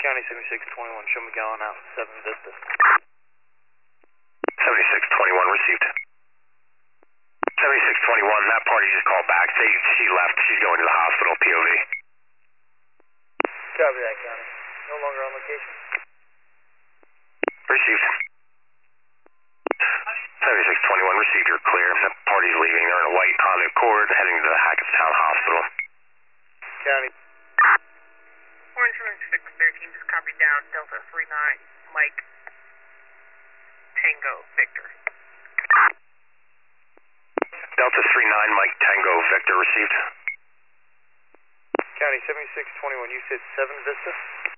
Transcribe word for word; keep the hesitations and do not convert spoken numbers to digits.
County seventy-six twenty-one, show McGowan out, seven Vista. seventy-six twenty-one, received. seventy-six twenty-one, that party just called back. They, she left. She's going to the hospital, P O V. Copy that, County. No longer on location. Received. seventy-six twenty-one, received. You're clear. That party's leaving. They're in a white Honda Accord heading to the Hackettstown Hospital. County. Orange seventy-six thirteen, just copied down. Delta three nine, Mike Tango Victor. Delta three nine, Mike Tango Victor, received. County seventy-six twenty-one, you said seven Vista?